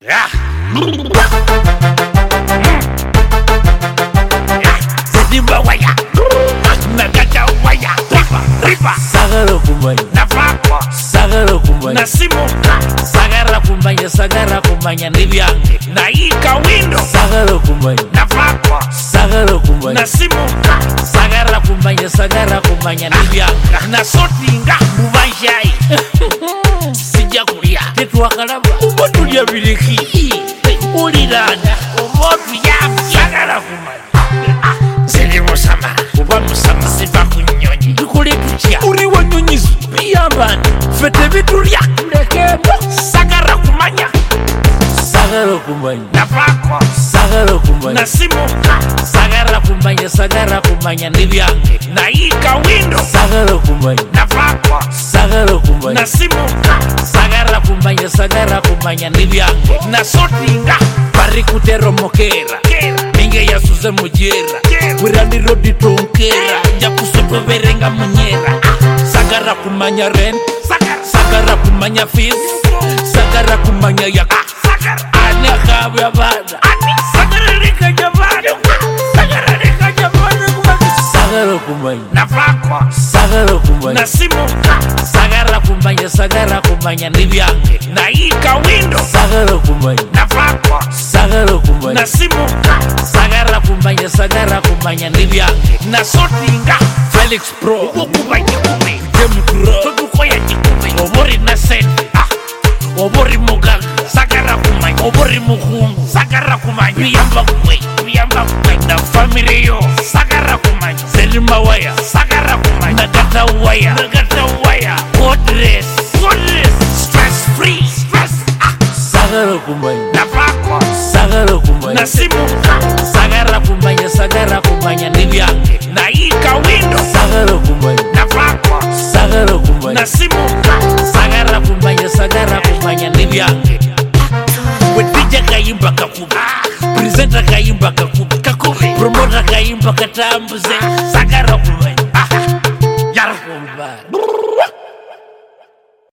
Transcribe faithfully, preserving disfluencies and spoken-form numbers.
Yeah. Sedimba waya, nagata waya, ripa, ripa. Sagara kumanya, navakwa, sagara kumanya, nasimuka, sagara kumanya, sagara kumanya nibyange. naika window, Sagara kumanya, navakwa, sagara kumanya, nasimuka, sagara kumanya, sagara kumanya nibyange. nasotinga mubanjai. Sijja kulya Tetwakalaba, obotulya bireki, ulirana obotu yabyagala kumanya. Siri musama oba musama, siva ku nnyonyi, tukole tutya? uri wanyonyi Biyambani, ffe tebitulya, tulekembo. sagala kumanya. Sagara kumanya, Navaako sagara kumanya, nasimuka, sagara kumanya, sagara kumanya nibyange. nayiika windo, Sagara kumanya, navaako sagara kumanya, nasimuka, sagara kumanya, sagara kumanya nibyange. nasotinga Bari kutero mokera, kera ninge yasuze mujera, kera wirani rodi tonkera, nja kusoto verenga munyera. Sagara kumanya rent, sagara sagara kumanya fees, sagara kumanya yaka. sagara Ane kabya bada, ani sagara likajabana sagara likajabana kumanya. sagara kumanya, Navaako sagara kumanya, nasimuka, sagara kumanya, sagara kumanya nibyange. nayiika windo, Sagara kumanya, navaako sagara kumanya, nasimuka, sagara kumanya, sagara kumanya nibyange. nasotinga Felix Pro, okuba kikumi, Demukura, totukoya kikumi, obori na sente, ah, obori mugaga, sagara kumanya, obori mukungu, sagara kumanya, biyamba kwe, biyamba kwe, na family yo, sagara kumanya, Selima Waya, sagara kumanya, Nagata Waya, nagata waya, Godress, goodness, stress free, stress, ah, sagara kumanya, navaako sagara kumanya, nasimuka, sagara kumanya, sagara kumanya nibyange. nayiika windo, Sagara kumanya, navaako sagara kumanya, nasimuka, sagara kumanya, sagara kumanya nibyange. Wetija kayimba kakubi, presenter kayimba kakubi, kakubi, promoter kayimba katambuze. Sagara kumanya, ah, yara kumanya.